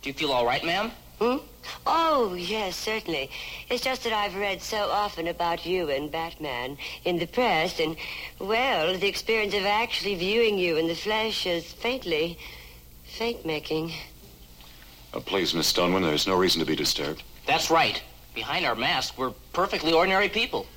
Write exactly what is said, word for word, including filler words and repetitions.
Do you feel all right, ma'am? Hmm? Oh, yes, certainly. It's just that I've read so often about you and Batman in the press, and, well, the experience of actually viewing you in the flesh is faintly, faint-making. Oh, please, Miss Stoneman, there's no reason to be disturbed. That's right. Behind our masks, we're perfectly ordinary people.